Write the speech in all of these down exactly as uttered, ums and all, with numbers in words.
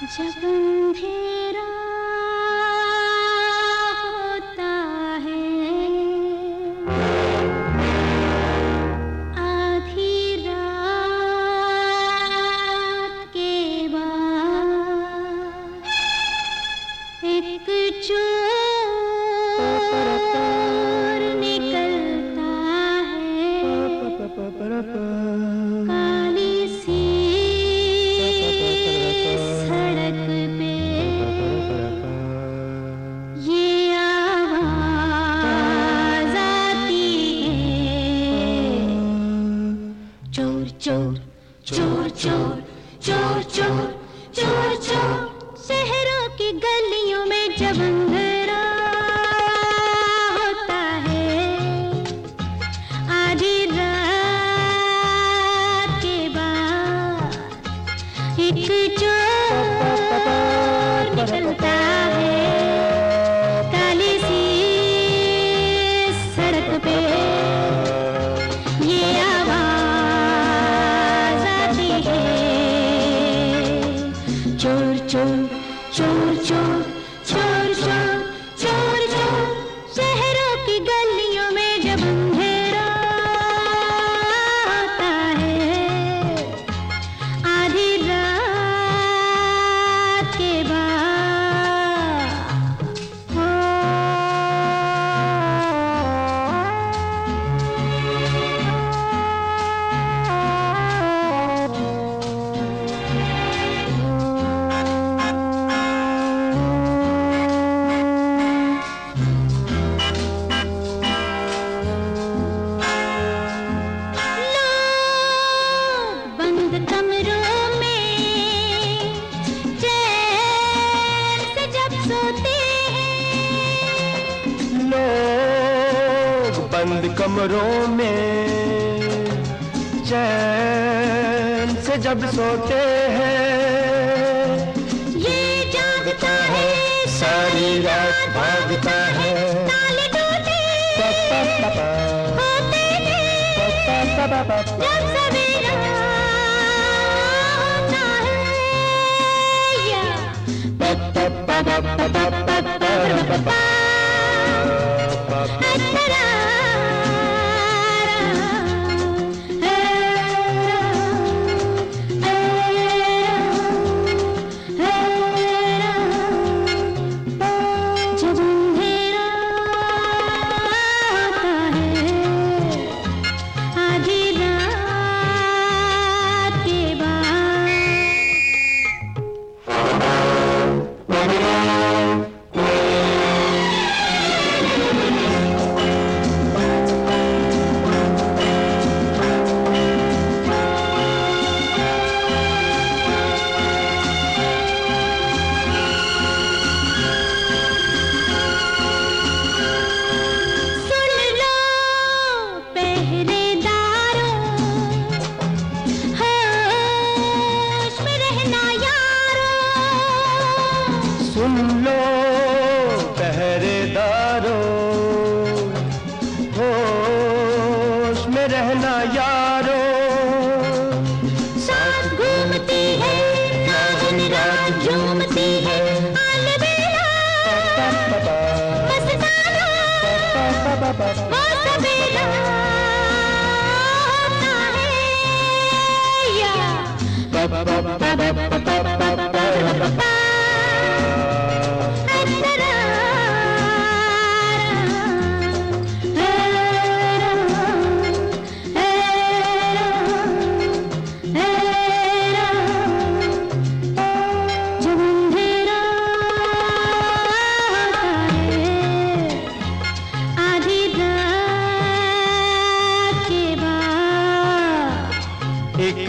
जब अंधेरा होता है, आधी रात के बाद एक चोर निकलता है, काली सी सड़क पे ये आवाज आती है, चोर चोर चोर चोर चोर चोर चोर चोर। शहरों की गलियों में जब अंधेरा होता है, आधी रात के बाद एक चोर निकलता है, काली सी सड़क पे ये आवाज आती है, चोर चोर चोर चोर चोर चोर चोर चोर। शहरों की गलियों में जब अंधेरा होता है, आधी रात के बाद हो। बंद कमरों में चैन से जब सोते हैं, लोग बंद कमरों में चैन से जब सोते हैं, ये जागता है सारी रात भागता है, ताले टूटे होते हैं जब सवेरा होता है, या जब अंधेरा होता है, आधी रात के बाद सुन लो पहरेदारों, होश में रहना यारों, सुन लो पहरेदारों, होश में रहना यारों, साथ घूमती है रात रात झूमती है, अलबेला मस्ताना वो सवेरा होता है, या जब अंधेरा होता है, आधी रात के बाद एक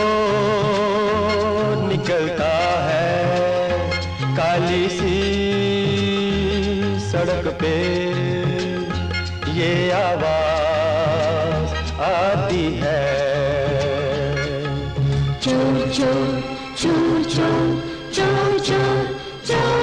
चोर निकलता है, काली सी सड़क पे ये आवाज आती है, चोर चोर चोर चोर चोर चोर चोर।